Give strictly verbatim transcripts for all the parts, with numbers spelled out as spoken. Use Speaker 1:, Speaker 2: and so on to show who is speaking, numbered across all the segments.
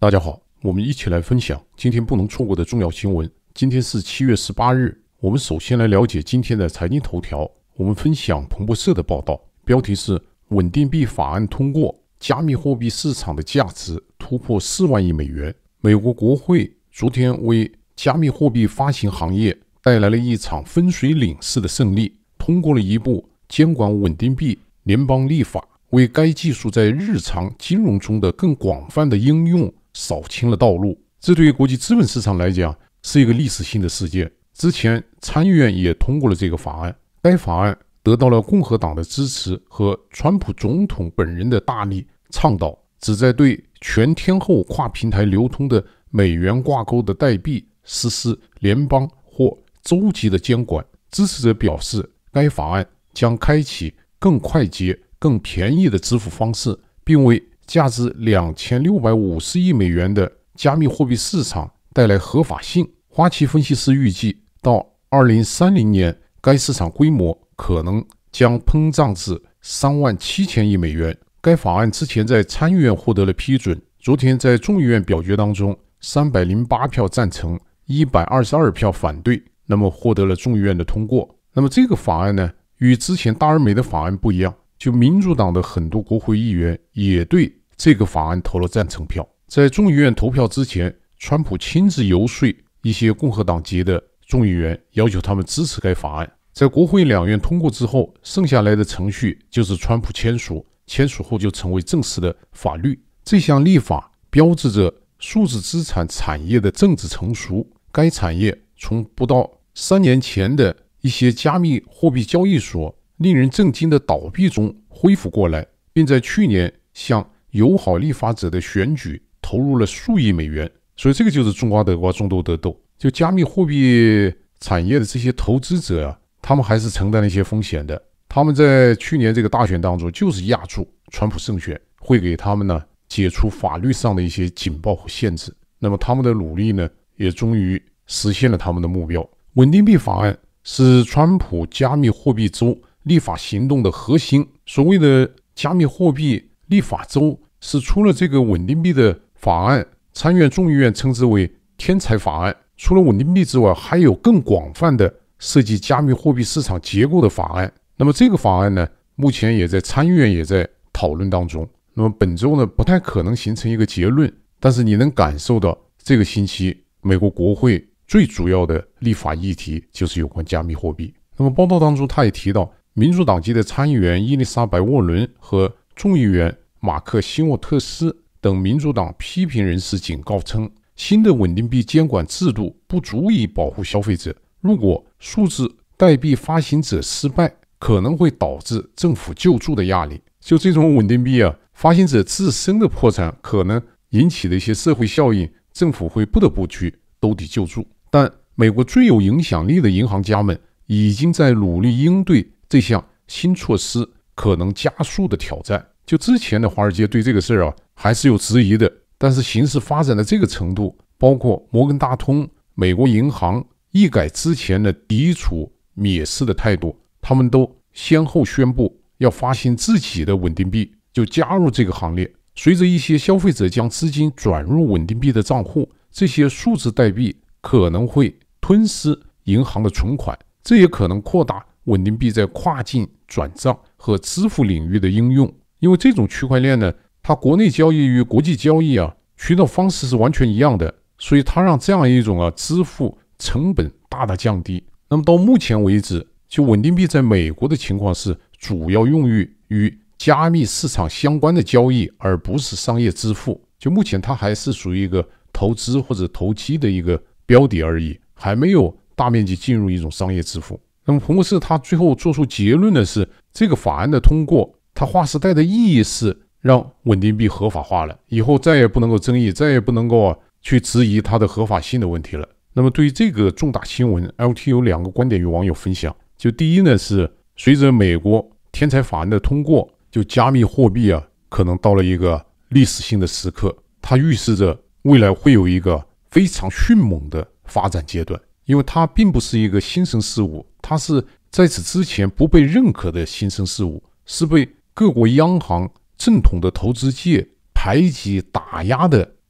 Speaker 1: 大家好，我们一起来分享今天不能错过的重要新闻。今天是七月十八日，我们首先来了解今天的财经头条。我们分享彭博社的报道，标题是稳定币法案通过，加密货币市场的价值突破四万亿美元。美国国会昨天为加密货币发行行业带来了一场分水岭式的胜利，通过了一部监管稳定币联邦立法，为该技术在日常金融中的更广泛的应用扫清了道路。这对于国际资本市场来讲是一个历史性的事件。之前参议院也通过了这个法案，该法案得到了共和党的支持和川普总统本人的大力倡导，旨在对全天候跨平台流通的美元挂钩的代币实施联邦或州级的监管。支持者表示，该法案将开启更快捷、更便宜的支付方式，并为价值两千六百五十亿美元的加密货币市场带来合法性。花旗分析师预计，到二零三零年，该市场规模可能将膨胀至三万七千亿美元。该法案之前在参议院获得了批准，昨天在众议院表决当中，三百零八票赞成，一百二十二票反对，那么获得了众议院的通过。那么这个法案呢，与之前大而美的法案不一样，就民主党的很多国会议员也对这个法案投了赞成票。在众议院投票之前，川普亲自游说一些共和党籍的众议员，要求他们支持该法案。在国会两院通过之后，剩下来的程序就是川普签署，签署后就成为正式的法律。这项立法标志着数字资产产业的政治成熟。该产业从不到三年前的一些加密货币交易所令人震惊的倒闭中恢复过来，并在去年向友好立法者的选举投入了数亿美元。所以这个就是种瓜得瓜，种豆得豆。就加密货币产业的这些投资者啊，他们还是承担了一些风险的。他们在去年这个大选当中就是压住川普胜选，会给他们呢解除法律上的一些警报和限制。那么他们的努力呢，也终于实现了他们的目标。稳定币法案是川普加密货币州立法行动的核心。所谓的加密货币立法州是除了这个稳定币的法案，参院众议院称之为天才法案，除了稳定币之外，还有更广泛的涉及加密货币市场结构的法案。那么这个法案呢，目前也在参议院也在讨论当中。那么本周呢，不太可能形成一个结论，但是你能感受到这个星期美国国会最主要的立法议题就是有关加密货币。那么报道当中他也提到，民主党籍的参议员伊丽莎白·沃伦和众议员马克·希沃特斯等民主党批评人士警告称，新的稳定币监管制度不足以保护消费者。如果数字代币发行者失败，可能会导致政府救助的压力。就这种稳定币啊，发行者自身的破产可能引起的一些社会效应，政府会不得不去兜底救助。但美国最有影响力的银行家们已经在努力应对这项新措施可能加速的挑战。就之前的华尔街对这个事儿啊还是有质疑的，但是形势发展的这个程度，包括摩根大通、美国银行一改之前的抵触蔑视的态度，他们都先后宣布要发行自己的稳定币，就加入这个行列。随着一些消费者将资金转入稳定币的账户，这些数字代币可能会吞噬银行的存款，这也可能扩大稳定币在跨境转账和支付领域的应用。因为这种区块链呢，它国内交易与国际交易啊渠道方式是完全一样的，所以它让这样一种啊支付成本大大降低。那么到目前为止，就稳定币在美国的情况是主要用于与加密市场相关的交易，而不是商业支付。就目前它还是属于一个投资或者投机的一个标的而已，还没有大面积进入一种商业支付。那么彭博社他最后做出结论的是，这个法案的通过，它划时代的意义是让稳定币合法化了，以后再也不能够争议，再也不能够啊去质疑它的合法性的问题了。那么对于这个重大新闻 ，L T 有两个观点与网友分享。就第一呢，是随着美国天才法案的通过，就加密货币啊可能到了一个历史性的时刻，它预示着未来会有一个非常迅猛的发展阶段。因为它并不是一个新生事物，它是在此之前不被认可的新生事物，是被各国央行、正统的投资界排挤打压的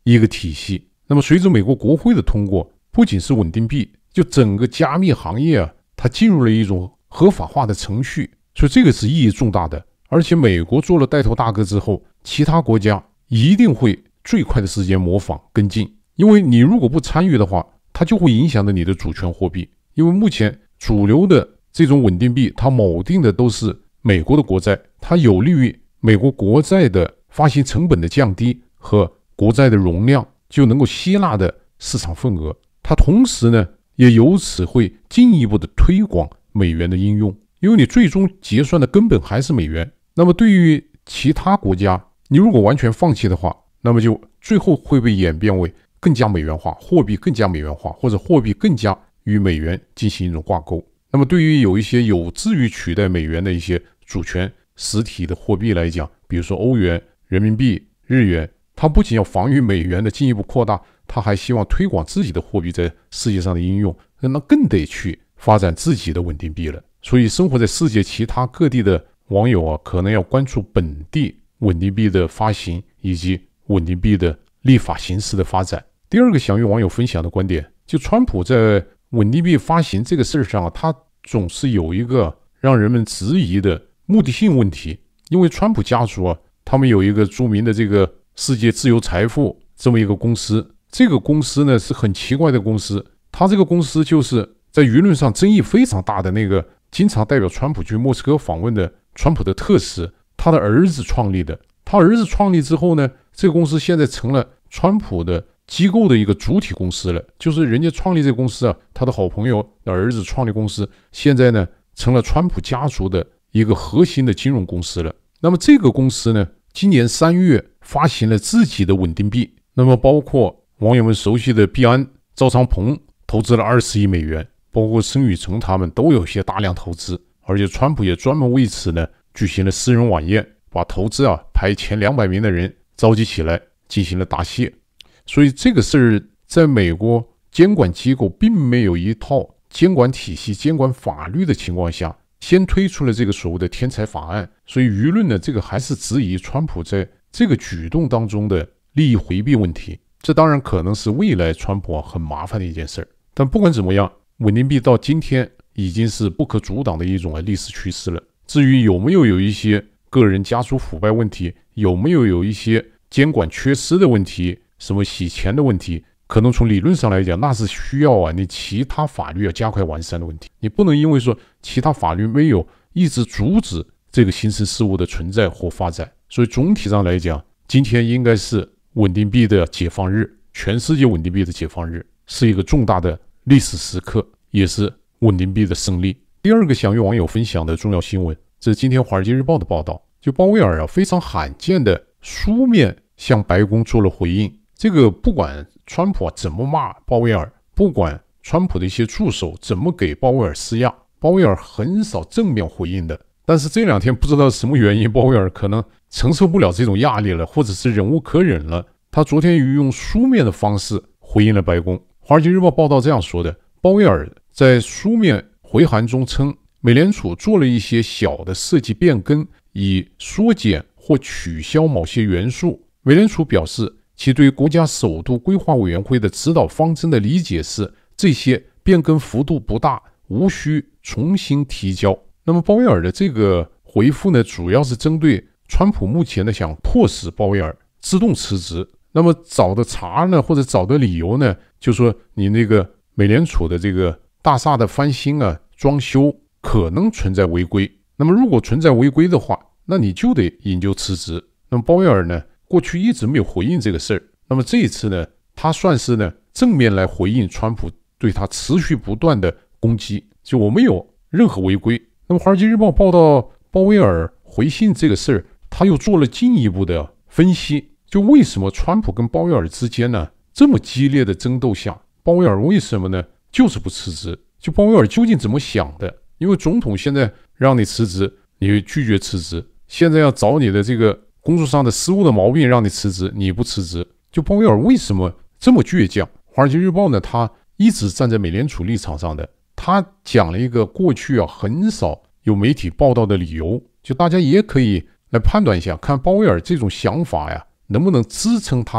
Speaker 1: 一个体系。那么随着美国国会的通过，不仅是稳定币，就整个加密行业啊，它进入了一种合法化的程序，所以这个是意义重大的。而且美国做了带头大哥之后，其他国家一定会最快的时间模仿跟进，因为你如果不参与的话，它就会影响到你的主权货币。因为目前主流的这种稳定币，它锚定的都是美国的国债，它有利于美国国债的发行成本的降低和国债的容量就能够吸纳的市场份额。它同时呢，也由此会进一步的推广美元的应用，因为你最终结算的根本还是美元。那么对于其他国家，你如果完全放弃的话，那么就最后会被演变为更加美元化，货币更加美元化，或者货币更加与美元进行一种挂钩。那么对于有一些有志于取代美元的一些主权实体的货币来讲，比如说欧元、人民币、日元，它不仅要防御美元的进一步扩大，它还希望推广自己的货币在世界上的应用，那更得去发展自己的稳定币了。所以生活在世界其他各地的网友啊，可能要关注本地稳定币的发行以及稳定币的立法形式的发展。第二个想与网友分享的观点，就川普在稳定币发行这个事上啊，他总是有一个让人们质疑的目的性问题。因为川普家族啊，他们有一个著名的这个世界自由财富这么一个公司，这个公司呢是很奇怪的公司，他这个公司就是在舆论上争议非常大的那个经常代表川普去莫斯科访问的川普的特使，他的儿子创立的。他儿子创立之后呢，这个公司现在成了川普的机构的一个主体公司了，就是人家创立这个公司啊，他的好朋友的儿子创立公司，现在呢成了川普家族的一个核心的金融公司了。那么这个公司呢，今年三月发行了自己的稳定币，那么包括网友们熟悉的币安、赵长鹏投资了二十亿美元，包括申宇成他们都有些大量投资，而且川普也专门为此呢举行了私人晚宴，把投资啊排前两百名的人召集起来进行了答谢。所以这个事儿在美国监管机构并没有一套监管体系、监管法律的情况下，先推出了这个所谓的天才法案，所以舆论呢，这个还是质疑川普在这个举动当中的利益回避问题。这当然可能是未来川普啊很麻烦的一件事儿。但不管怎么样，稳定币到今天已经是不可阻挡的一种历史趋势了。至于有没有有一些个人家族腐败问题，有没有有一些监管缺失的问题，什么洗钱的问题，可能从理论上来讲，那是需要啊你其他法律要加快完善的问题。你不能因为说其他法律没有一直阻止这个新生事物的存在或发展。所以总体上来讲，今天应该是稳定币的解放日，全世界稳定币的解放日，是一个重大的历史时刻，也是稳定币的胜利。第二个想与网友分享的重要新闻，这是今天华尔街日报的报道，就鲍威尔啊非常罕见的书面向白宫做了回应。这个不管川普啊怎么骂鲍威尔，不管川普的一些助手怎么给鲍威尔施压，鲍威尔很少正面回应的。但是这两天不知道什么原因，鲍威尔可能承受不了这种压力了，或者是忍无可忍了，他昨天用书面的方式回应了白宫。华尔街日报报道这样说的，鲍威尔在书面回函中称，美联储做了一些小的设计变更，以缩减或取消某些元素。美联储表示，其对国家首都规划委员会的指导方针的理解是，这些变更幅度不大，无需重新提交。那么鲍威尔的这个回复呢，主要是针对川普目前的想迫使鲍威尔自动辞职。那么找的茬呢，或者找的理由呢，就说你那个美联储的这个大厦的翻新啊、装修可能存在违规。那么如果存在违规的话，那你就得引咎辞职。那么鲍威尔呢，过去一直没有回应这个事儿。那么这一次呢，他算是呢正面来回应川普对他持续不断的攻击，就我没有任何违规。那么华尔街日报报道鲍威尔回信这个事儿，他又做了进一步的分析，就为什么川普跟鲍威尔之间呢这么激烈的争斗下，鲍威尔为什么呢就是不辞职？就鲍威尔究竟怎么想的？因为总统现在让你辞职，你拒绝辞职；现在要找你的这个工作上的失误的毛病让你辞职，你不辞职。就鲍威尔为什么这么倔强？华尔街日报呢，他一直站在美联储立场上的，他讲了一个过去啊很少有媒体报道的理由，就大家也可以来判断一下，看鲍威尔这种想法呀，能不能支撑他的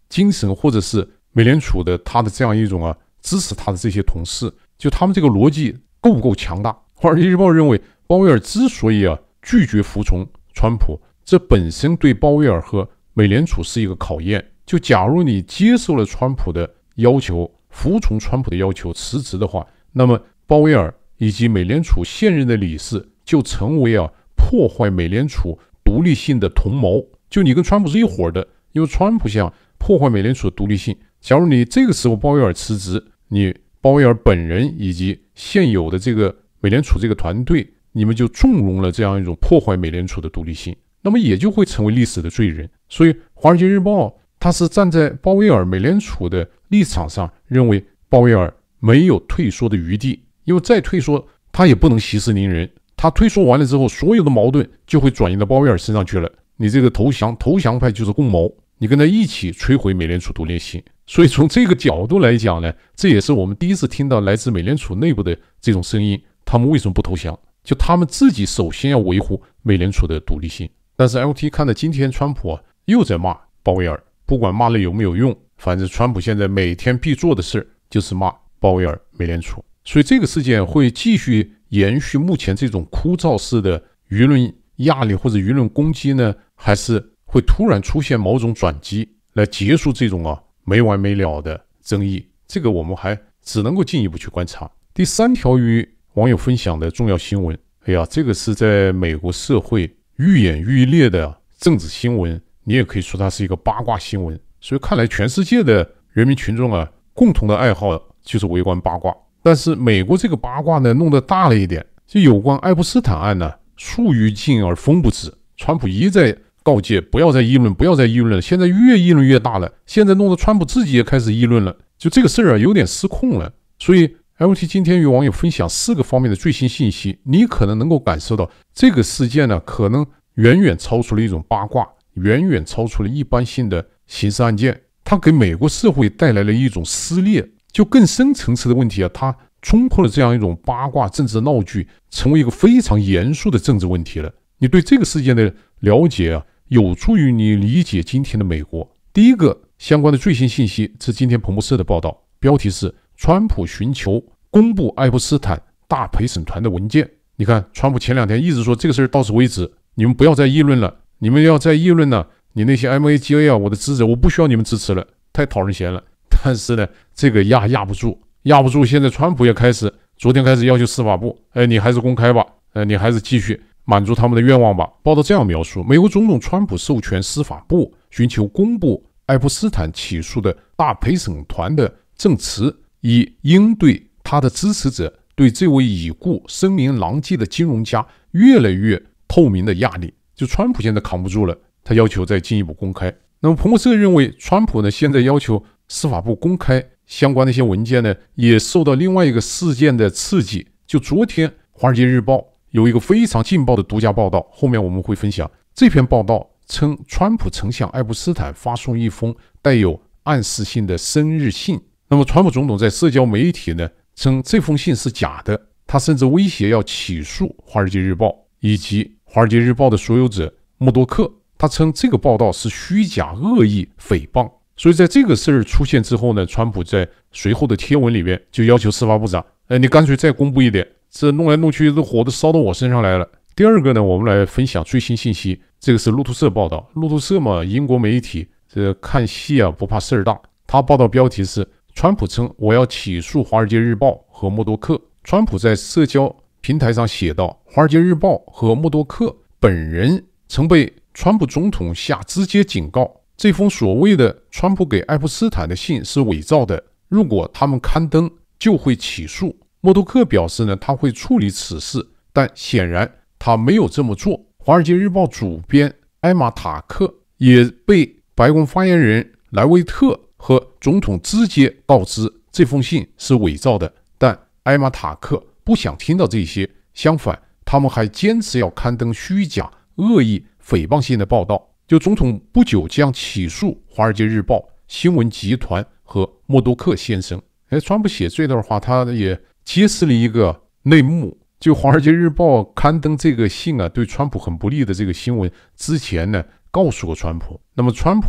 Speaker 1: 精神，或者是美联储的他的这样一种啊支持他的这些同事，就他们这个逻辑够不够强大？华尔街日报认为，鲍威尔之所以啊拒绝服从川普，这本身对鲍威尔和美联储是一个考验。就假如你接受了川普的要求，服从川普的要求辞职的话，那么鲍威尔以及美联储现任的理事就成为啊破坏美联储独立性的同谋。就你跟川普是一伙的，因为川普想破坏美联储的独立性。假如你这个时候鲍威尔辞职，你鲍威尔本人以及现有的这个美联储这个团队，你们就纵容了这样一种破坏美联储的独立性，那么也就会成为历史的罪人。所以华尔街日报他是站在鲍威尔美联储的立场上，认为鲍威尔没有退缩的余地，因为再退缩他也不能息事宁人，他退缩完了之后，所有的矛盾就会转移到鲍威尔身上去了。你这个投降投降派就是共谋，你跟他一起摧毁美联储独立性。所以从这个角度来讲呢，这也是我们第一次听到来自美联储内部的这种声音，他们为什么不投降？就他们自己首先要维护美联储的独立性。但是 L T 看到今天川普啊又在骂鲍威尔，不管骂了有没有用，反正川普现在每天必做的事就是骂鲍威尔美联储。所以这个事件会继续延续目前这种枯燥式的舆论压力或者舆论攻击呢，还是会突然出现某种转机来结束这种啊没完没了的争议？这个我们还只能够进一步去观察。第三条与网友分享的重要新闻，哎呀，这个是在美国社会愈演愈烈的政治新闻，你也可以说它是一个八卦新闻。所以看来全世界的人民群众啊，共同的爱好就是围观八卦。但是美国这个八卦呢，弄得大了一点，就有关爱泼斯坦案呢，树欲静而风不止。川普一再告诫不要再议论，不要再议论了，现在越议论越大了，现在弄得川普自己也开始议论了，就这个事儿啊有点失控了。所以 L T 今天与网友分享四个方面的最新信息，你可能能够感受到这个事件呢，可能远远超出了一种八卦，远远超出了一般性的刑事案件，它给美国社会带来了一种撕裂，就更深层次的问题啊，它冲破了这样一种八卦政治闹剧，成为一个非常严肃的政治问题了。你对这个事件的了解啊，有助于你理解今天的美国。第一个相关的最新信息是今天彭博社的报道，标题是川普寻求公布爱泼斯坦大陪审团的文件。你看川普前两天一直说这个事儿到此为止，你们不要再议论了，你们要再议论呢，你那些 M A G A 啊，我的支持我不需要你们支持了，太讨人嫌了。但是呢，这个压压不住，压不住，现在川普也开始，昨天开始要求司法部，哎，你还是公开吧，哎，你还是继续满足他们的愿望吧。报道这样描述，美国总统川普授权司法部寻求公布爱泼斯坦起诉的大陪审团的证词，以应对他的支持者对这位已故声名狼藉的金融家越来越透明的压力。就川普现在扛不住了，他要求再进一步公开。那么彭博社认为，川普呢现在要求司法部公开相关的一些文件呢，也受到另外一个事件的刺激。就昨天华尔街日报有一个非常劲爆的独家报道，后面我们会分享。这篇报道称，川普曾向爱泼斯坦发送一封带有暗示性的生日信。那么川普总统在社交媒体呢称这封信是假的，他甚至威胁要起诉华尔街日报以及华尔街日报的所有者默多克。他称这个报道是虚假恶意诽谤。所以在这个事儿出现之后呢，川普在随后的贴文里面就要求司法部长，哎，你干脆再公布一点，这弄来弄去这火都烧到我身上来了。第二个呢，我们来分享最新信息，这个是路透社报道。路透社嘛，英国媒体，这看戏啊不怕事儿大。他报道标题是川普称我要起诉华尔街日报和默多克。川普在社交平台上写道，华尔街日报和默多克本人曾被川普总统下直接警告，这封所谓的川普给爱泼斯坦的信是伪造的，如果他们刊登就会起诉。默多克表示呢，他会处理此事，但显然他没有这么做。华尔街日报主编艾玛塔克也被白宫发言人莱维特和总统直接告知这封信是伪造的，但艾玛塔克不想听到这些，相反，他们还坚持要刊登虚假、恶意、诽谤性的报道。就总统不久将起诉华尔街日报、新闻集团和默多克先生。哎，川普写这段话，他也揭示了一个内幕。就华尔街日报刊登这个信啊，对川普很不利的这个新闻，之前呢告诉过川普。那么川普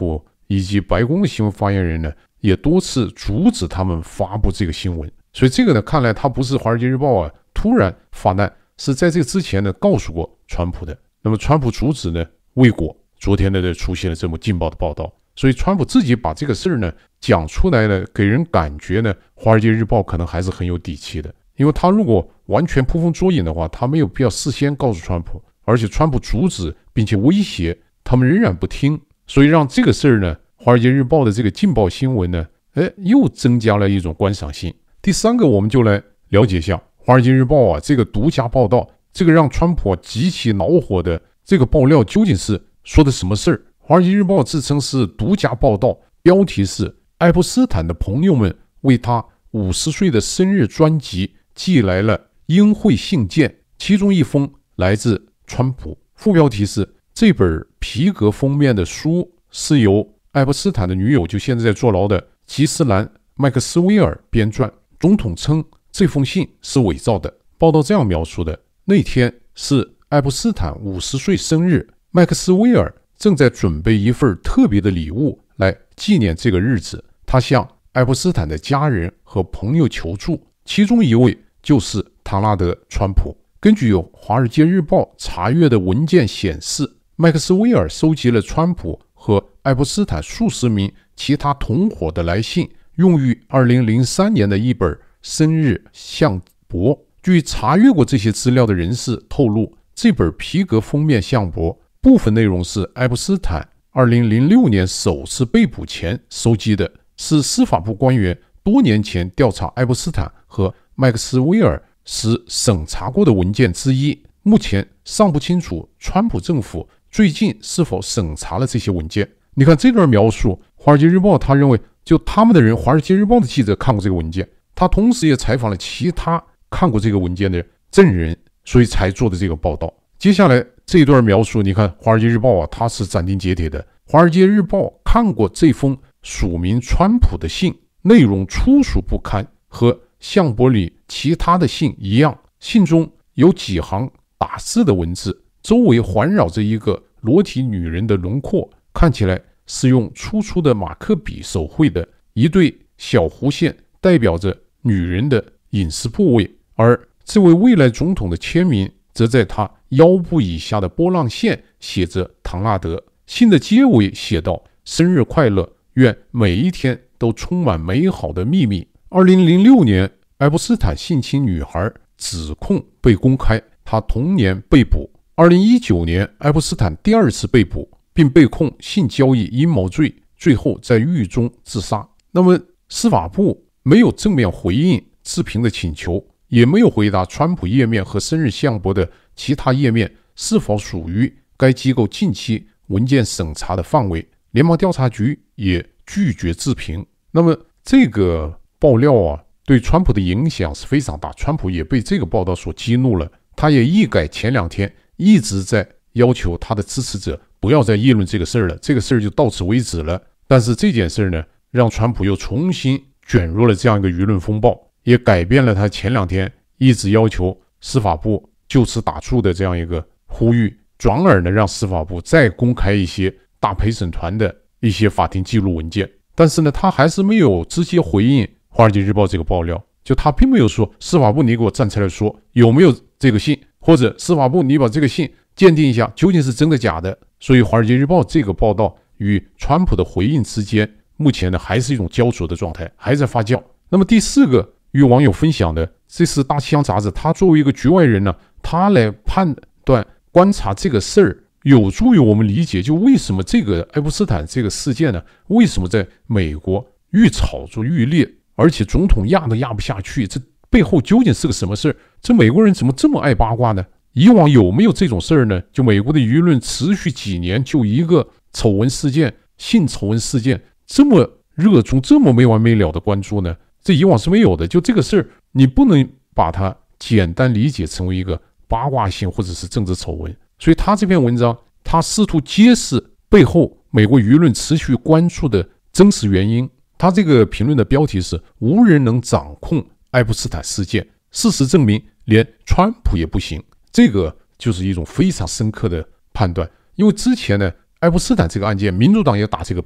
Speaker 1: 以及白宫的新闻发言人呢，也多次阻止他们发布这个新闻。所以这个呢，看来他不是《华尔街日报》啊突然发难，是在这个之前呢告诉过川普的。那么川普阻止呢未果，昨天呢出现了这么劲爆的报道。所以川普自己把这个事儿呢讲出来呢，给人感觉呢，《华尔街日报》可能还是很有底气的。因为他如果完全捕风捉影的话，他没有必要事先告诉川普，而且川普阻止并且威胁，他们仍然不听，所以让这个事儿呢，《华尔街日报》的这个劲爆新闻呢，哎，又增加了一种观赏性。第三个，我们就来了解一下《华尔街日报》啊这个独家报道，这个让川普啊极其恼火的这个爆料究竟是说的什么事儿？《华尔街日报》自称是独家报道，标题是爱泼斯坦的朋友们为他五十岁的生日专辑寄来了英惠信件，其中一封来自川普。副标题是这本皮革封面的书是由爱泼斯坦的女友，就现在在坐牢的吉斯兰·麦克斯威尔编撰。总统称这封信是伪造的。报道这样描述的：那天是爱泼斯坦五十岁生日，麦克斯威尔正在准备一份特别的礼物来纪念这个日子。他向爱泼斯坦的家人和朋友求助，其中一位就是唐纳德·川普。根据《华尔街日报》查阅的文件显示，麦克斯威尔收集了川普和爱泼斯坦数十名其他同伙的来信，用于二零零三年的一本生日相簿。据查阅过这些资料的人士透露，这本皮革封面相簿部分内容是爱泼斯坦二零零六年首次被捕前收集的，是司法部官员多年前调查爱泼斯坦和麦克斯威尔时审查过的文件之一。目前尚不清楚川普政府最近是否审查了这些文件。你看这段描述，《华尔街日报》他认为就他们的人，《华尔街日报》的记者看过这个文件，他同时也采访了其他看过这个文件的证人，所以才做的这个报道。接下来这一段描述，你看《华尔街日报》啊，它是斩钉截铁的。《华尔街日报》看过这封署名川普的信，内容粗俗不堪，和相簿里其他的信一样。信中有几行打字的文字，周围环绕着一个裸体女人的轮廓，看起来是用粗粗的马克笔手绘的。一对小弧线代表着女人的隐私部位，而这位未来总统的签名则在他腰部以下的波浪线写着唐纳德。信的结尾写道：生日快乐，愿每一天都充满美好的秘密。二零零六年，爱泼斯坦性侵女孩指控被公开，他同年被捕。二零一九年，爱泼斯坦第二次被捕，并被控性交易阴谋罪，最后在狱中自杀。那么司法部没有正面回应置评的请求，也没有回答川普页面和生日相簿的其他页面是否属于该机构近期文件审查的范围。联邦调查局也拒绝置评。那么这个爆料啊，对川普的影响是非常大，川普也被这个报道所激怒了。他也一改前两天一直在要求他的支持者不要再议论这个事儿了，这个事儿就到此为止了。但是这件事呢，让川普又重新卷入了这样一个舆论风暴，也改变了他前两天一直要求司法部就此打住的这样一个呼吁，转而呢让司法部再公开一些大陪审团的一些法庭记录文件。但是呢，他还是没有直接回应《华尔街日报》这个爆料，就他并没有说司法部你给我站出来说有没有这个信，或者司法部你把这个信鉴定一下究竟是真的假的。所以《华尔街日报》这个报道与川普的回应之间，目前呢还是一种焦灼的状态，还在发酵。那么第四个与网友分享的，这是大西洋杂志，他作为一个局外人呢，他来判断观察这个事儿，有助于我们理解就为什么这个爱泼斯坦这个事件呢，为什么在美国愈炒作愈烈，而且总统压都压不下去，这背后究竟是个什么事儿？这美国人怎么这么爱八卦呢？以往有没有这种事儿呢？就美国的舆论持续几年，就一个丑闻事件、性丑闻事件，这么热衷、这么没完没了的关注呢？这以往是没有的。就这个事儿，你不能把它简单理解成为一个八卦性或者是政治丑闻。所以他这篇文章，他试图揭示背后美国舆论持续关注的真实原因。他这个评论的标题是“无人能掌控爱泼斯坦事件，事实证明连川普也不行”。这个就是一种非常深刻的判断。因为之前呢，爱泼斯坦这个案件，民主党也打这个牌，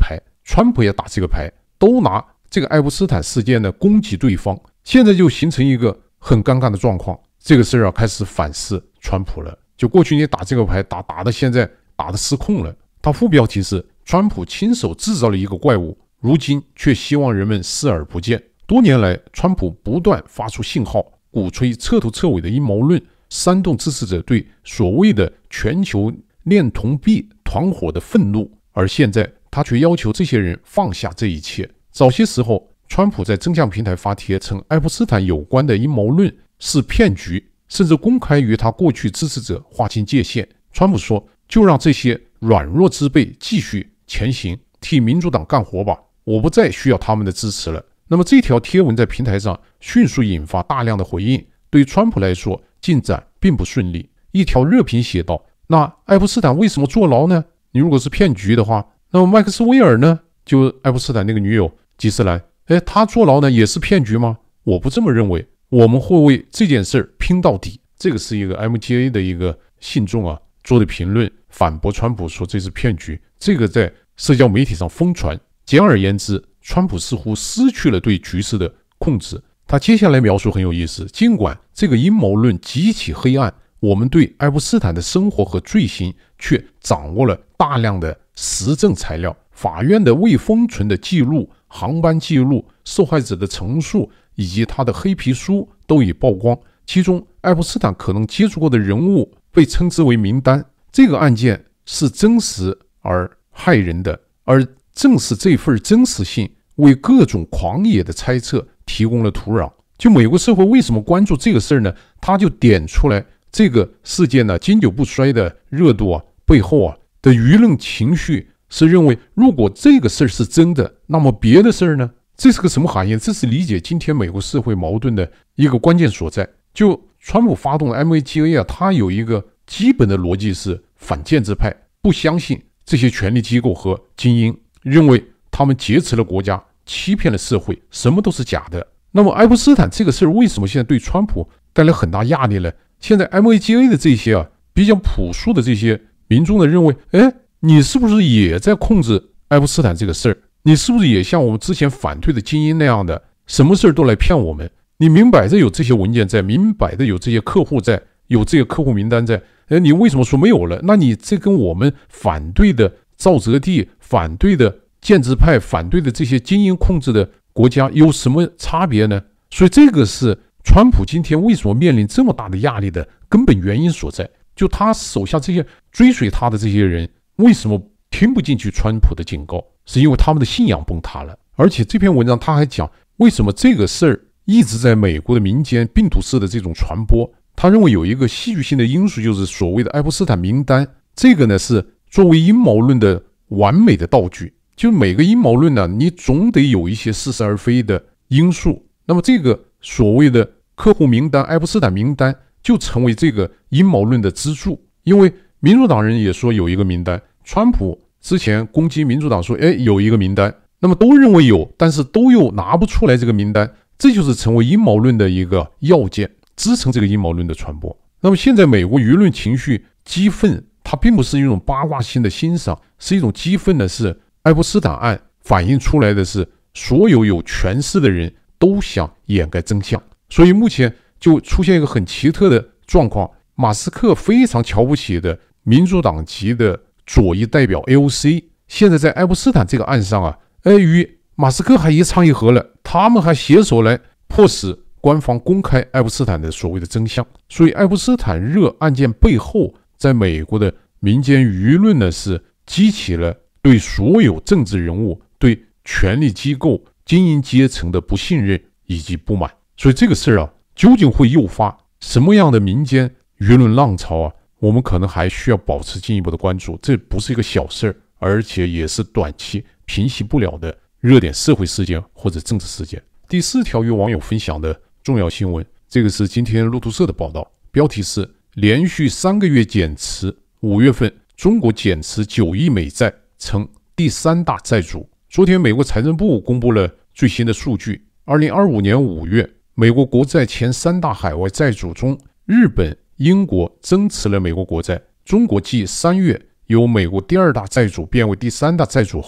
Speaker 1: 川普也打这个牌，都拿这个爱泼斯坦事件呢攻击对方，现在就形成一个很尴尬的状况。这个事儿啊开始反噬川普了，就过去你打这个牌打打的现在打的失控了。它副标题是川普亲手制造了一个怪物，如今却希望人们视而不见。多年来，川普不断发出信号，鼓吹彻头彻尾的阴谋论，煽动支持者对所谓的全球恋童癖团伙的愤怒，而现在他却要求这些人放下这一切。早些时候，川普在真相平台发帖称爱泼斯坦有关的阴谋论是骗局，甚至公开与他过去支持者划清界限。川普说，就让这些软弱之辈继续前行，替民主党干活吧，我不再需要他们的支持了。那么这条贴文在平台上迅速引发大量的回应，对川普来说进展并不顺利。一条热评写道，那爱泼斯坦为什么坐牢呢？你如果是骗局的话，那么麦克斯韦尔呢？就爱泼斯坦那个女友吉斯兰，哎，他坐牢呢也是骗局吗？我不这么认为，我们会为这件事拼到底。这个是一个 M T A 的一个信众啊做的评论，反驳川普说这是骗局，这个在社交媒体上疯传。简而言之，川普似乎失去了对局势的控制。他接下来描述很有意思，尽管这个阴谋论极其黑暗，我们对爱泼斯坦的生活和罪行却掌握了大量的实证材料，法院的未封存的记录、航班记录、受害者的陈述以及他的黑皮书都已曝光，其中爱泼斯坦可能接触过的人物被称之为名单。这个案件是真实而骇人的，而正是这份真实性为各种狂野的猜测提供了土壤。就美国社会为什么关注这个事儿呢？他就点出来这个事件呢经久不衰的热度啊，背后啊的舆论情绪是认为，如果这个事儿是真的，那么别的事儿呢？这是个什么含义？这是理解今天美国社会矛盾的一个关键所在。就川普发动的 M A G A 啊，它有一个基本的逻辑是反建制派，不相信这些权力机构和精英，认为他们劫持了国家，欺骗了社会，什么都是假的。那么爱泼斯坦这个事儿为什么现在对川普带来很大压力呢？现在 M A G A 的这些啊比较朴素的这些民众的认为，哎，你是不是也在控制爱泼斯坦这个事儿？你是不是也像我们之前反对的精英那样的，什么事儿都来骗我们？你明摆着有这些文件在，明摆着有这些客户在，有这个客户名单在，哎，你为什么说没有了？那你这跟我们反对的沼泽地、反对的建制派、反对的这些精英控制的国家有什么差别呢？所以这个是川普今天为什么面临这么大的压力的根本原因所在。就他手下这些追随他的这些人为什么听不进去川普的警告，是因为他们的信仰崩塌了。而且这篇文章他还讲，为什么这个事儿一直在美国的民间病毒式的这种传播。他认为有一个戏剧性的因素，就是所谓的爱泼斯坦名单，这个呢是作为阴谋论的完美的道具。就每个阴谋论呢，你总得有一些似是而非的因素，那么这个所谓的客户名单、爱泼斯坦名单就成为这个阴谋论的支柱。因为民主党人也说有一个名单，川普之前攻击民主党说，哎，有一个名单，那么都认为有，但是都又拿不出来这个名单，这就是成为阴谋论的一个要件，支撑这个阴谋论的传播。那么现在美国舆论情绪激愤，它并不是一种八卦性的欣赏，是一种激愤的是爱泼斯坦案反映出来的是所有有权势的人都想掩盖真相。所以目前就出现一个很奇特的状况，马斯克非常瞧不起的民主党籍的左翼代表 A O C， 现在在爱泼斯坦这个案上啊，哎，与马斯克还一唱一和了，他们还携手来迫使官方公开爱泼斯坦的所谓的真相。所以爱泼斯坦热案件背后，在美国的民间舆论呢，是激起了对所有政治人物、对权力机构、精英阶层的不信任以及不满。所以这个事儿啊，究竟会诱发什么样的民间舆论浪潮啊？我们可能还需要保持进一步的关注。这不是一个小事儿，而且也是短期平息不了的热点社会事件或者政治事件。第四条与网友分享的重要新闻，这个是今天路透社的报道，标题是连续三个月减持，五月份中国减持九亿美债，成第三大债主。昨天美国财政部公布了最新的数据，二零二五年五月，美国国债前三大海外债主中，日本、英国增持了美国国债，中国继三月由美国第二大债主变为第三大债主后，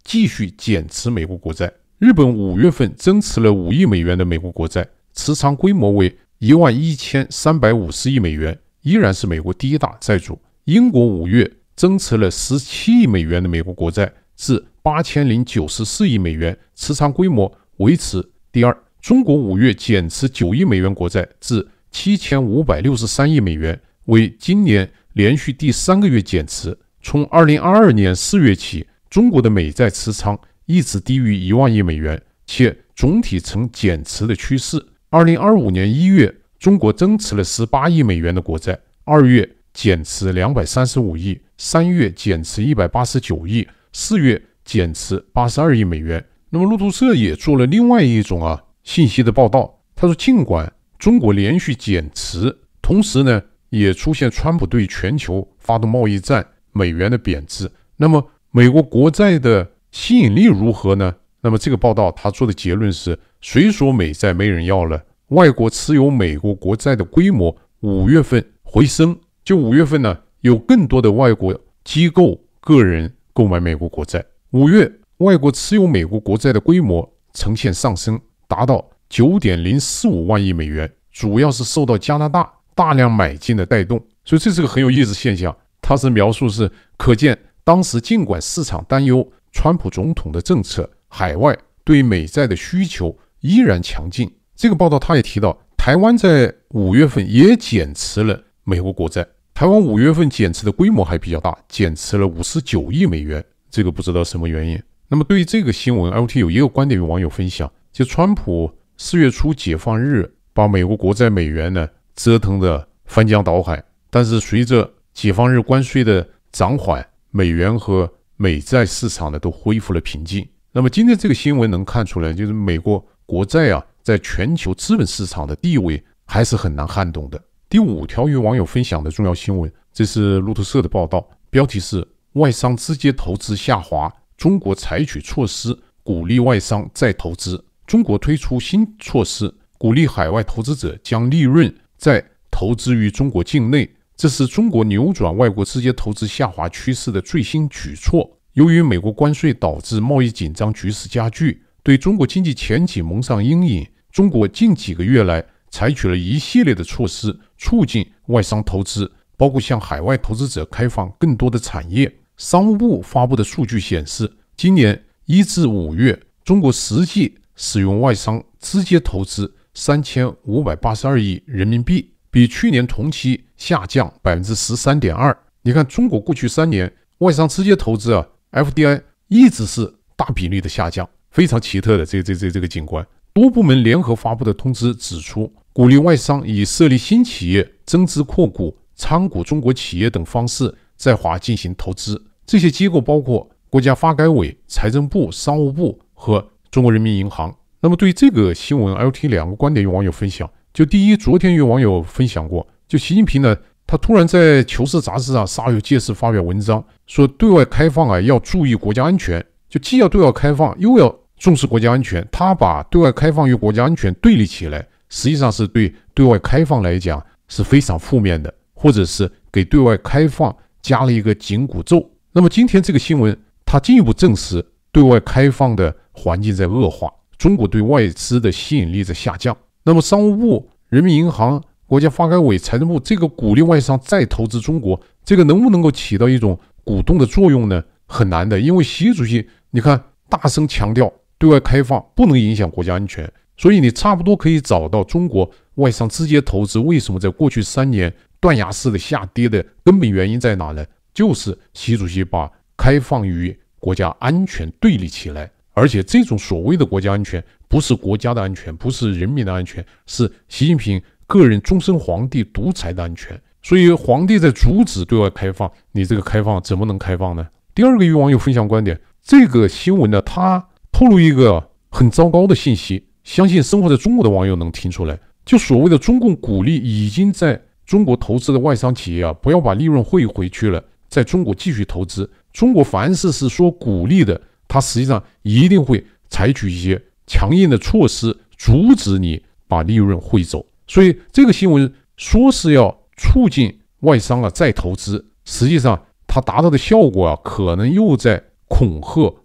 Speaker 1: 继续减持美国国债。日本五月份增持了五亿美元的美国国债，持仓规模为一万一千三百五十亿美元，依然是美国第一大债主。英国五月增持了十七亿美元的美国国债，至八千零九十四亿美元，持仓规模维持第二。中国五月减持九亿美元国债，至七千五百六十三亿美元，为今年连续第三个月减持。从二零二二年四月起，中国的美债持仓一直低于一万亿美元，且总体呈减持的趋势。二零二五年一月，中国增持了十八亿美元的国债，二月减持两百三十五亿，三月减持一百八十九亿，四月减持八十二亿美元。那么路透社也做了另外一种啊信息的报道，他说尽管中国连续减持，同时呢也出现川普对全球发动贸易战，美元的贬值，那么美国国债的吸引力如何呢？那么这个报道他做的结论是，虽说美债没人要了，外国持有美国国债的规模五月份回升，就五月份呢有更多的外国机构个人购买美国国债。五月外国持有美国国债的规模呈现上升，达到 九点零四五万亿美元，主要是受到加拿大大量买进的带动。所以这是个很有意思的现象，它是描述是可见当时尽管市场担忧川普总统的政策，海外对美债的需求依然强劲。这个报道他也提到，台湾在五月份也减持了美国国债，台湾五月份减持的规模还比较大，减持了五十九亿美元，这个不知道什么原因。那么对于这个新闻 L T 有一个观点与网友分享，就川普四月初解放日把美国国债美元呢折腾的翻江倒海，但是随着解放日关税的涨缓，美元和美债市场呢都恢复了平静。那么今天这个新闻能看出来，就是美国国债啊在全球资本市场的地位还是很难撼动的。第五条与网友分享的重要新闻，这是路透社的报道，标题是外商直接投资下滑，中国采取措施鼓励外商再投资。中国推出新措施，鼓励海外投资者将利润再投资于中国境内，这是中国扭转外国直接投资下滑趋势的最新举措。由于美国关税导致贸易紧张局势加剧，对中国经济前景蒙上阴影，中国近几个月来采取了一系列的措施，促进外商投资，包括向海外投资者开放更多的产业。商务部发布的数据显示，今年一至五月，中国实际使用外商直接投资三千五百八十二亿人民币，比去年同期下降 百分之十三点二。 你看中国过去三年外商直接投资啊 F D I 一直是大比例的下降，非常奇特的这这这这个景观。多部门联合发布的通知指出，鼓励外商以设立新企业、增资扩股、参股中国企业等方式在华进行投资。这些机构包括国家发改委、财政部、商务部和中国人民银行。那么对于这个新闻 L T 两个观点与网友分享。就第一，昨天与网友分享过，就习近平呢，他突然在《求是》杂志上煞有介事发表文章，说对外开放啊要注意国家安全，就既要对外开放，又要重视国家安全。他把对外开放与国家安全对立起来，实际上是对对外开放来讲是非常负面的，或者是给对外开放加了一个紧箍咒。那么今天这个新闻，它进一步证实对外开放的环境在恶化，中国对外资的吸引力在下降。那么商务部、人民银行、国家发改委、财政部这个鼓励外商再投资中国，这个能不能够起到一种鼓动的作用呢？很难的，因为习主席你看大声强调对外开放不能影响国家安全，所以你差不多可以找到中国外商直接投资为什么在过去三年断崖式的下跌的根本原因在哪呢？就是习主席把开放与国家安全对立起来，而且这种所谓的国家安全不是国家的安全，不是人民的安全，是习近平个人终身皇帝独裁的安全。所以皇帝在阻止对外开放，你这个开放怎么能开放呢？第二个与网友分享观点，这个新闻呢，它透露一个很糟糕的信息，相信生活在中国的网友能听出来，就所谓的中共鼓励已经在中国投资的外商企业啊，不要把利润汇回去了，在中国继续投资。中国凡是是说鼓励的，它实际上一定会采取一些强硬的措施，阻止你把利润汇走。所以这个新闻说是要促进外商啊再投资，实际上它达到的效果啊，可能又在恐吓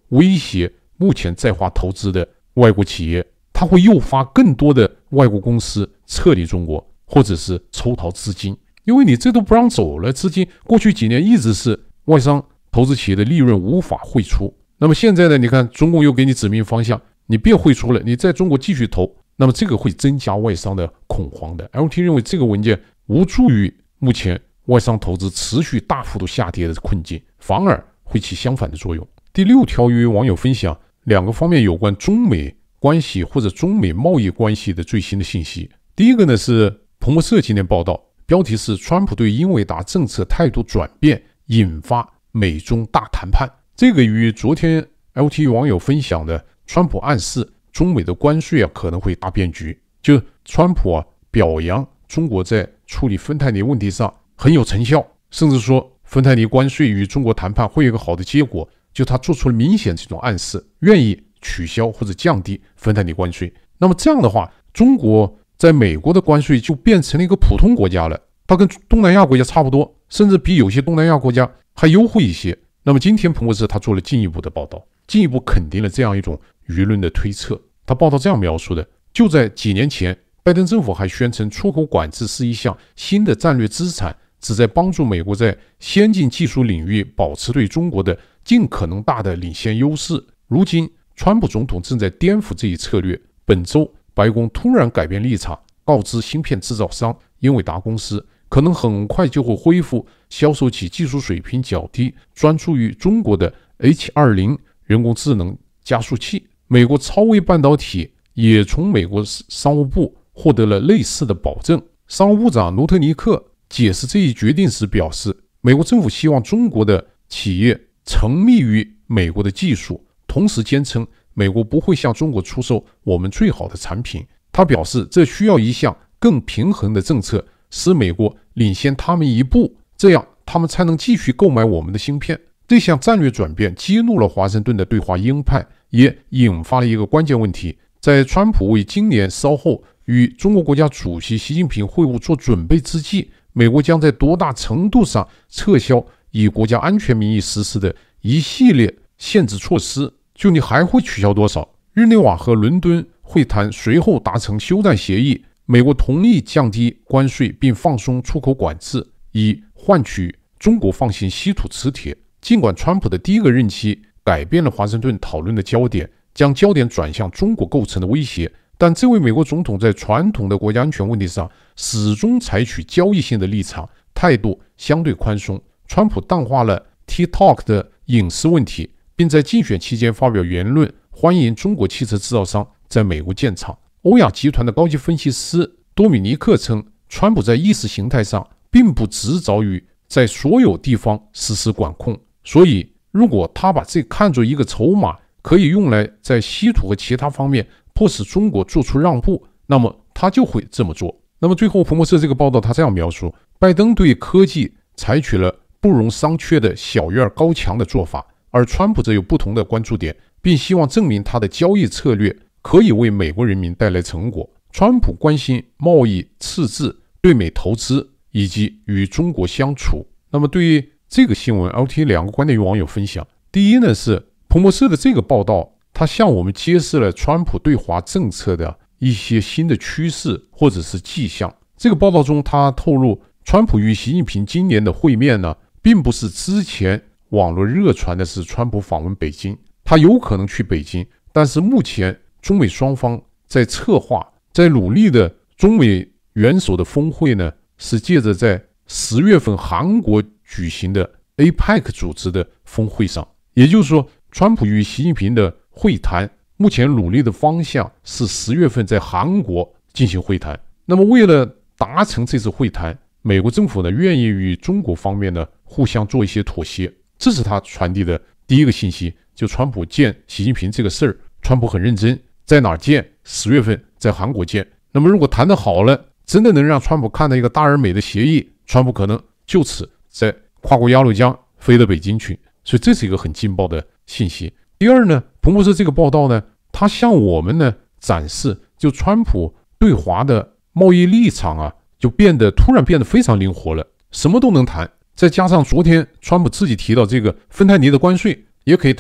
Speaker 1: 威胁目前在华投资的外国企业，它会诱发更多的外国公司撤离中国，或者是抽逃资金。因为你这都不让走了，资金过去几年一直是外商投资企业的利润无法汇出。那么现在呢，你看中共又给你指明方向，你别汇出了，你在中国继续投，那么这个会增加外商的恐慌的。L T 认为这个文件无助于目前外商投资持续大幅度下跌的困境，反而会起相反的作用。第六条与网友分享两个方面有关中美关系或者中美贸易关系的最新的信息。第一个呢是彭博社今天报道，标题是川普对英伟达政策态度转变引发美中大谈判。这个与昨天 L T 网友分享的川普暗示中美的关税啊可能会大变局，就川普啊表扬中国在处理芬太尼问题上很有成效，甚至说芬太尼关税与中国谈判会有一个好的结果，就他做出了明显这种暗示，愿意取消或者降低芬太尼关税。那么这样的话，中国在美国的关税就变成了一个普通国家了，它跟东南亚国家差不多，甚至比有些东南亚国家还优惠一些。那么今天彭博社他做了进一步的报道，进一步肯定了这样一种舆论的推测。他报道这样描述的，就在几年前，拜登政府还宣称出口管制是一项新的战略资产，旨在帮助美国在先进技术领域保持对中国的尽可能大的领先优势。如今川普总统正在颠覆这一策略，本周白宫突然改变立场，告知芯片制造商英伟达公司可能很快就会恢复销售其技术水平较低、专注于中国的 H 二十 人工智能加速器。美国超微半导体也从美国商务部获得了类似的保证。商务部长罗特尼克解释这一决定时表示，美国政府希望中国的企业沉迷于美国的技术，同时坚称美国不会向中国出售我们最好的产品。他表示，这需要一项更平衡的政策，使美国领先他们一步，这样他们才能继续购买我们的芯片。这项战略转变激怒了华盛顿的对华鹰派，也引发了一个关键问题。在川普为今年稍后与中国国家主席习近平会晤做准备之际，美国将在多大程度上撤销以国家安全名义实施的一系列限制措施？就你还会取消多少？日内瓦和伦敦会谈随后达成休战协议，美国同意降低关税并放松出口管制，以换取中国放行稀土磁铁。尽管川普的第一个任期改变了华盛顿讨论的焦点，将焦点转向中国构成的威胁，但这位美国总统在传统的国家安全问题上始终采取交易性的立场，态度相对宽松。川普淡化了 TikTok 的隐私问题，并在竞选期间发表言论，欢迎中国汽车制造商在美国建厂。欧亚集团的高级分析师多米尼克称，川普在意识形态上并不执着于在所有地方实施管控，所以如果他把这看作一个筹码，可以用来在稀土和其他方面迫使中国做出让步，那么他就会这么做。那么最后彭博社这个报道他这样描述，拜登对科技采取了不容商榷的小院高墙的做法，而川普则有不同的关注点，并希望证明他的交易策略可以为美国人民带来成果。川普关心贸易赤字、对美投资以及与中国相处。那么对于这个新闻 L T 两个观点与网友分享。第一呢，是彭博社的这个报道，它向我们揭示了川普对华政策的一些新的趋势或者是迹象。这个报道中他透露，川普与习近平今年的会面呢，并不是之前网络热传的是川普访问北京，他有可能去北京，但是目前中美双方在策划在努力的中美元首的峰会呢，是借着在十月份韩国举行的 A P E C 组织的峰会上。也就是说，川普与习近平的会谈目前努力的方向是十月份在韩国进行会谈。那么为了达成这次会谈，美国政府呢愿意与中国方面呢互相做一些妥协，这是他传递的第一个信息。就川普见习近平这个事儿，川普很认真，在哪儿见？十月份在韩国见。那么如果谈得好了，真的能让川普看到一个大而美的协议，川普可能就此在跨过鸭绿江飞到北京去。所以这是一个很劲爆的信息。第二呢，彭博社这个报道呢，它向我们呢展示，就川普对华的贸易立场啊，就变得突然变得非常灵活了，什么都能谈。再加上昨天川普自己提到这个芬太尼的关税也可以谈，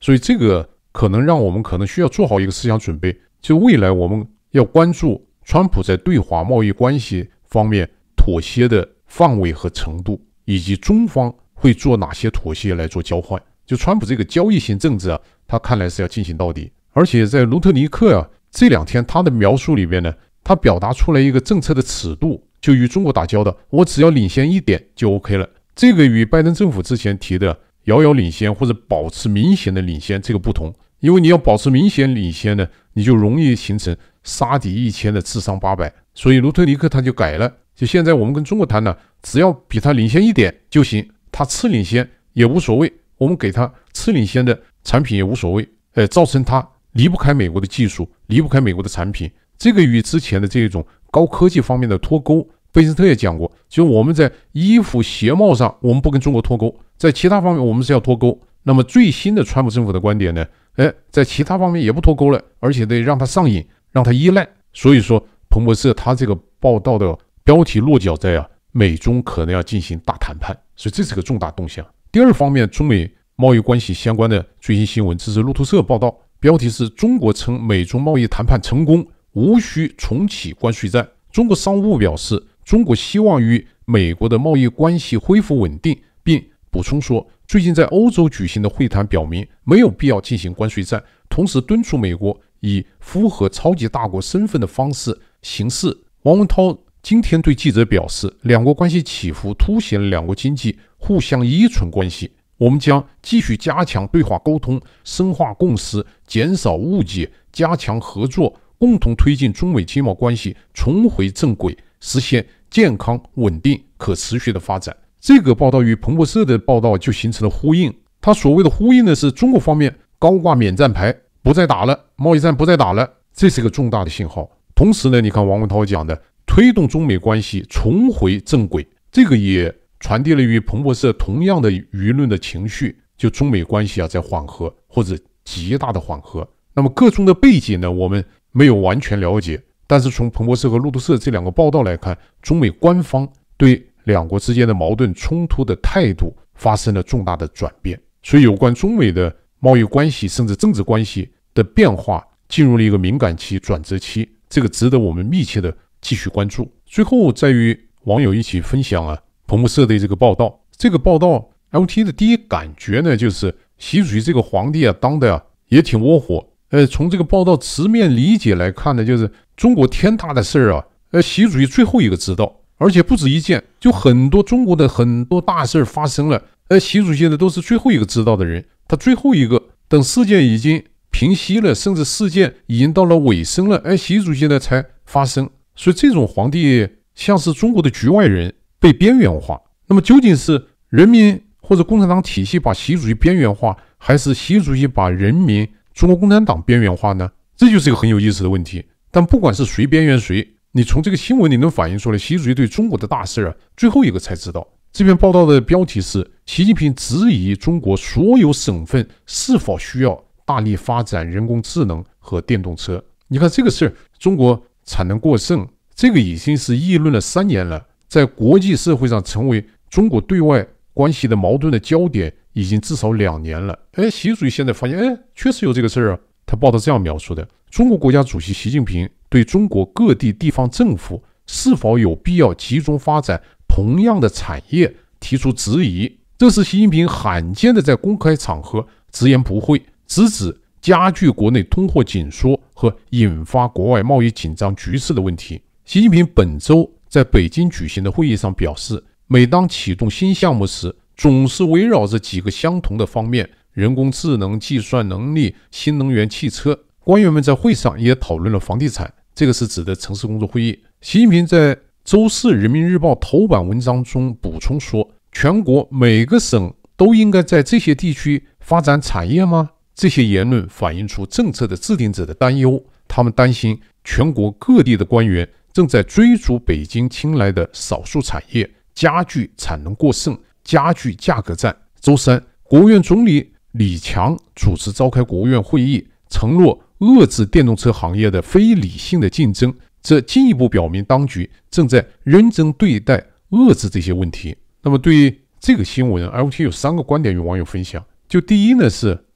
Speaker 1: 所以这个可能让我们可能需要做好一个思想准备，就未来我们要关注川普在对华贸易关系方面妥协的范围和程度，以及中方会做哪些妥协来做交换。就川普这个交易性政治啊，他看来是要进行到底。而且在卢特尼克啊这两天他的描述里边呢，他表达出来一个政策的尺度，就与中国打交道，我只要领先一点就 OK 了。这个与拜登政府之前提的遥遥领先或者保持明显的领先这个不同，因为你要保持明显领先呢，你就容易形成杀敌一千的智商八百。所以卢特尼克他就改了，就现在我们跟中国谈呢，只要比他领先一点就行，他次领先也无所谓，我们给他次领先的产品也无所谓，呃，造成他离不开美国的技术，离不开美国的产品。这个与之前的这种高科技方面的脱钩，贝斯特也讲过，就我们在衣服鞋帽上我们不跟中国脱钩，在其他方面我们是要脱钩。那么最新的川普政府的观点呢，哎，在其他方面也不脱钩了，而且得让他上瘾，让他依赖。所以说彭博社他这个报道的标题落脚在啊，美中可能要进行大谈判，所以这是个重大动向。第二方面，中美贸易关系相关的最新新闻，这是路透社报道，标题是中国称美中贸易谈判成功，无需重启关税战。中国商务部表示，中国希望与美国的贸易关系恢复稳定，并补充说，最近在欧洲举行的会谈表明没有必要进行关税战，同时敦促美国以符合超级大国身份的方式行事。王文涛今天对记者表示，两国关系起伏凸显了两国经济互相依存关系，我们将继续加强对话沟通，深化共识，减少误解，加强合作，共同推进中美经贸关系重回正轨，实现健康、稳定、可持续的发展。这个报道与彭博社的报道就形成了呼应。他所谓的呼应呢，是中国方面高挂免战牌，不再打了，贸易战不再打了，这是个重大的信号。同时呢，你看王文涛讲的推动中美关系重回正轨，这个也传递了与彭博社同样的舆论的情绪，就中美关系啊在缓和或者极大的缓和。那么各中的背景呢，我们没有完全了解，但是从彭博社和路透社这两个报道来看，中美官方对两国之间的矛盾冲突的态度发生了重大的转变，所以有关中美的贸易关系甚至政治关系的变化进入了一个敏感期、转折期，这个值得我们密切的继续关注。最后再与网友一起分享啊，彭博社的这个报道。这个报道 L T 的第一感觉呢，就是习主席这个皇帝啊当的啊也挺窝火。呃，从这个报道词面理解来看呢，就是中国天大的事儿啊，呃，习主席最后一个知道，而且不止一件，就很多中国的很多大事发生了，呃，习主席呢都是最后一个知道的人，他最后一个等事件已经平息了，甚至事件已经到了尾声了，哎，习主席呢才发生。所以这种皇帝像是中国的局外人，被边缘化。那么究竟是人民或者共产党体系把习主席边缘化，还是习主席把人民中国共产党边缘化呢？这就是一个很有意思的问题。但不管是谁边缘谁，你从这个新闻你能反映出来，习主席对中国的大事啊，最后一个才知道。这篇报道的标题是习近平质疑中国所有省份是否需要大力发展人工智能和电动车。你看这个事儿，中国产能过剩，这个已经是议论了三年了，在国际社会上成为中国对外关系的矛盾的焦点已经至少两年了。哎，习主席现在发现，哎，确实有这个事儿啊。他报道这样描述的：中国国家主席习近平对中国各地地方政府是否有必要集中发展同样的产业提出质疑，这是习近平罕见的在公开场合直言不讳，直指加剧国内通货紧缩和引发国外贸易紧张局势的问题。习近平本周在北京举行的会议上表示，每当启动新项目时，总是围绕着几个相同的方面：人工智能、计算能力、新能源汽车。官员们在会上也讨论了房地产，这个是指的城市工作会议。习近平在周四人民日报头版文章中补充说，全国每个省都应该在这些地区发展产业吗？这些言论反映出政策的制定者的担忧，他们担心全国各地的官员正在追逐北京青睐的少数产业，加剧产能过剩，加剧价格战。周三，国务院总理李强主持召开国务院会议，承诺遏制电动车行业的非理性的竞争，这进一步表明当局正在认真对待遏制这些问题。那么对于这个新闻 L T 有三个观点与网友分享。就第一呢，是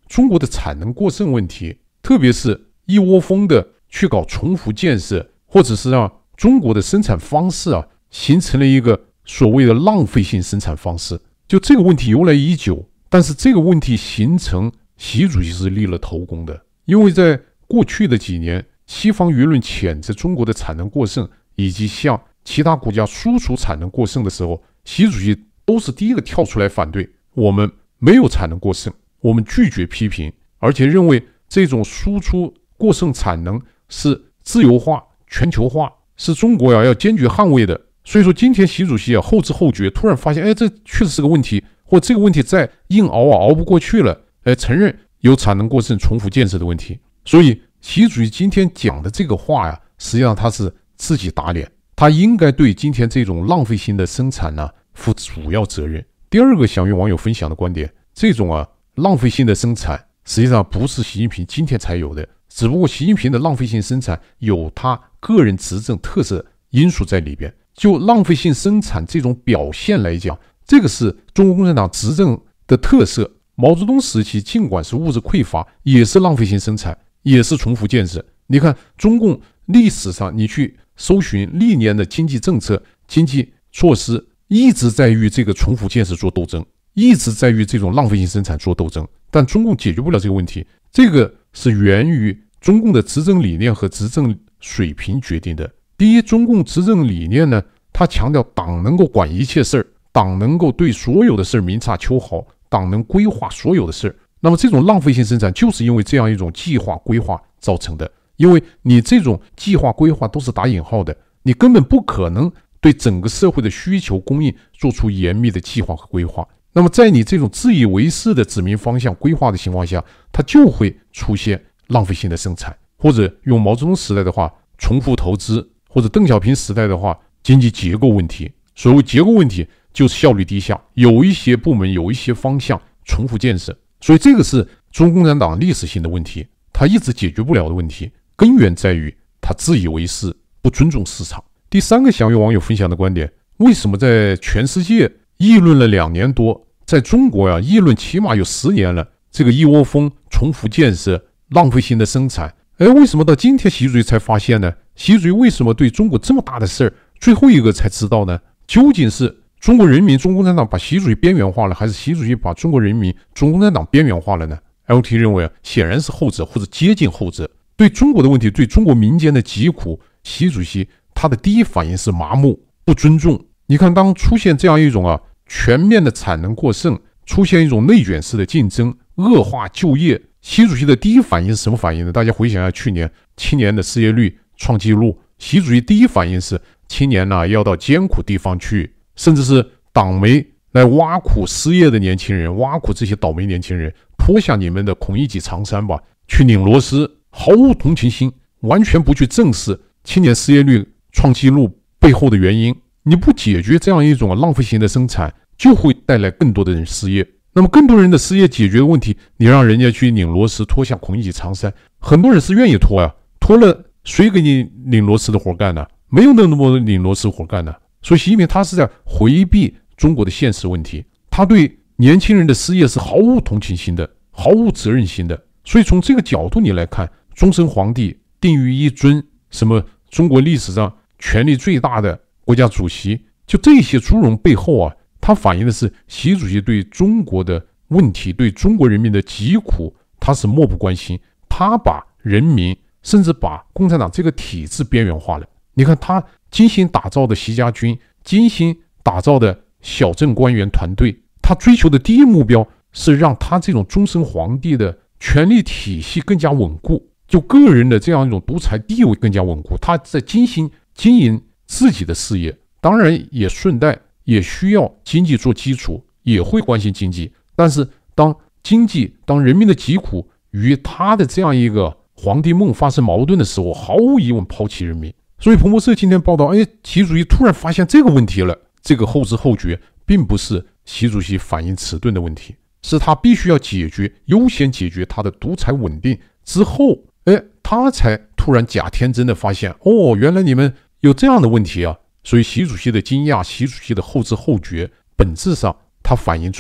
Speaker 1: 中国的产能过剩问题，特别是一窝蜂的去搞重复建设，或者是让中国的生产方式啊形成了一个所谓的浪费性生产方式。就这个问题由来已久，但是这个问题形成，习主席是立了头功的。因为在过去的几年，西方舆论谴责中国的产能过剩，以及向其他国家输出产能过剩的时候，习主席都是第一个跳出来反对。我们没有产能过剩，我们拒绝批评，而且认为这种输出过剩产能是自由化、全球化，是中国呀要坚决捍卫的。所以说，今天习主席啊后知后觉，突然发现，哎，这确实是个问题，或这个问题再硬熬啊熬不过去了，哎，承认有产能过剩、重复建设的问题。所以，习主席今天讲的这个话呀，实际上他是自己打脸，他应该对今天这种浪费性的生产呢负主要责任。第二个想与网友分享的观点，这种啊浪费性的生产实际上不是习近平今天才有的，只不过习近平的浪费性生产有他个人执政特色因素在里边。就浪费性生产这种表现来讲，这个是中国共产党执政的特色。毛泽东时期尽管是物质匮乏，也是浪费性生产，也是重复建设。你看中共历史上，你去搜寻历年的经济政策、经济措施，一直在与这个重复建设做斗争，一直在与这种浪费性生产做斗争。但中共解决不了这个问题，这个是源于中共的执政理念和执政水平决定的。第一，中共执政理念呢，他强调党能够管一切事儿，党能够对所有的事儿明察秋毫，党能规划所有的事儿。那么这种浪费性生产就是因为这样一种计划规划造成的，因为你这种计划规划都是打引号的，你根本不可能对整个社会的需求供应做出严密的计划和规划。那么在你这种自以为是的指明方向规划的情况下，它就会出现浪费性的生产，或者用毛泽东时代的话，重复投资，或者邓小平时代的话，经济结构问题。所谓结构问题，就是效率低下，有一些部门有一些方向重复建设，所以这个是中国共产党历史性的问题，他一直解决不了的问题，根源在于他自以为是，不尊重市场。第三个想与网友分享的观点，为什么在全世界议论了两年多，在中国呀议论起码有十年了，这个一窝蜂重复建设、浪费性的生产，哎，为什么到今天习主席才发现呢？习主席为什么对中国这么大的事儿，最后一个才知道呢？究竟是中国人民、中国共产党把习主席边缘化了，还是习主席把中国人民、中国共产党边缘化了呢 ？L T 认为啊，显然是后者，或者接近后者。对中国的问题，对中国民间的疾苦，习主席他的第一反应是麻木、不尊重。你看，当出现这样一种啊全面的产能过剩，出现一种内卷式的竞争，恶化就业，习主席的第一反应是什么反应呢？大家回想一下，去年青年的失业率创纪录，习主席第一反应是青年呢、啊、要到艰苦地方去，甚至是党媒来挖苦失业的年轻人，挖苦这些倒霉年轻人，脱下你们的孔乙己长衫吧，去拧螺丝，毫无同情心，完全不去正视青年失业率创纪录背后的原因。你不解决这样一种浪费型的生产，就会带来更多的人失业。那么更多人的失业解决的问题，你让人家去拧螺丝，脱下孔乙己长衫，很多人是愿意脱呀，脱了谁给你拧螺丝的活干呢？没有那么多拧螺丝活干呢。所以习近平他是在回避中国的现实问题，他对年轻人的失业是毫无同情心的，毫无责任心的。所以从这个角度你来看，终身皇帝、定于一尊，什么中国历史上权力最大的国家主席，就这些殊荣背后啊，它反映的是习主席对中国的问题、对中国人民的疾苦，他是漠不关心，他把人民甚至把共产党这个体制边缘化了。你看他精心打造的习家军，精心打造的小镇官员团队，他追求的第一目标是让他这种终身皇帝的权力体系更加稳固，就个人的这样一种独裁地位更加稳固。他在精心经营自己的事业，当然也顺带也需要经济做基础，也会关心经济。但是当经济、当人民的疾苦与他的这样一个皇帝梦发生矛盾的时候，毫无疑问抛弃人民。所以彭博社今天报道，哎，习主席突然发现这个问题了。这个后知后觉并不是习主席反应迟钝的问题，是他必须要解决，优先解决他的独裁稳定之后，哎，他才突然假天真的发现，哦，原来你们有这样的问题啊。所以习主席的惊讶，习主席的后知后觉，本质上他反映出来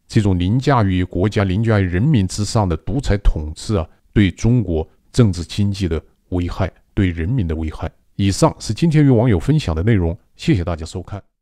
Speaker 1: 这种凌驾于国家、凌驾于人民之上的独裁统治啊，对中国政治经济的危害，对人民的危害。以上是今天与网友分享的内容，谢谢大家收看。